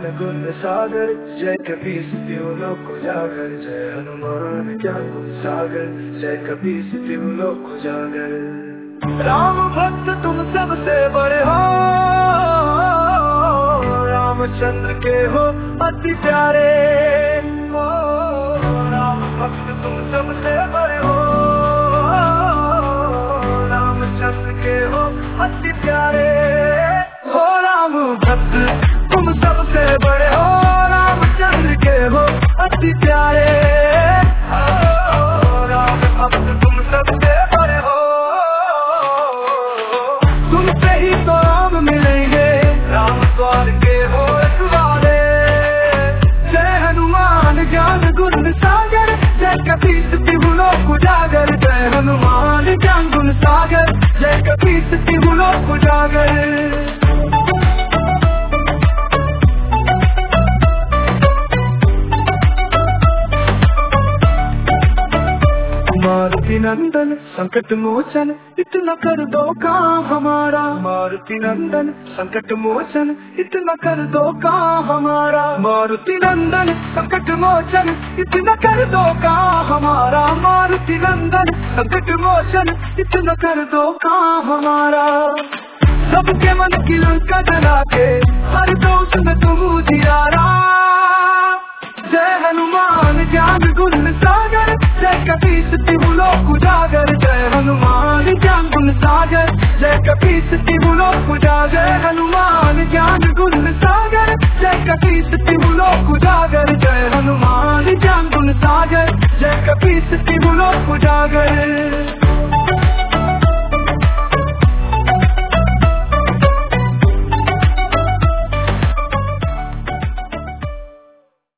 गुण सागर, जय कपीस तिहु लोक उजागर। जय हनुमान ज्ञान गुण सागर, जय कपीस तिहु लोक उजागर। राम भक्त तुम सबसे बड़े हो, रामचंद्र के हो अति प्यारे। ओ राम भक्त तुम सबसे बड़े हो, रामचंद्र के हो अति प्यारे। हो राम भक्त तुम सबसे बड़े हो, रामचंद्र के हो अति प्यारे। राम भक्त तुम सबसे बड़े हो, तुमसे ही तो राम मिलेंगे, राम द्वार के हो रखवाले। जय हनुमान ज्ञान गुण सागर, जय कपीस तिहु लोक उजागर। जय हनुमान ज्ञान गुण सागर, जय कपीस तिहु लोक उजागर। मारुति नंदन संकट मोचन, इतना कर दो काम हमारा। मारुति नंदन संकट मोचन, इतना कर दो काम हमारा। मारुति नंदन संकट मोचन, इतना कर दो काम हमारा। मारुति नंदन संकट मोचन, इतना कर दो काम हमारा। सबके मन की लंका जला के, हर दोष में तुम उजियारा। जय हनुमान ज्ञान गुण सागर, जय कपीस तिहु लोक उजागर। जय हनुमान ज्ञान गुण सागर, जय कपीस तिहु लोक उजागर। हनुमान ज्ञान गुण सागर, जय कपीस तिहु लोक उजागर। जय हनुमान ज्ञान गुण सागर, जय कपीस तिहु लोक उजागर।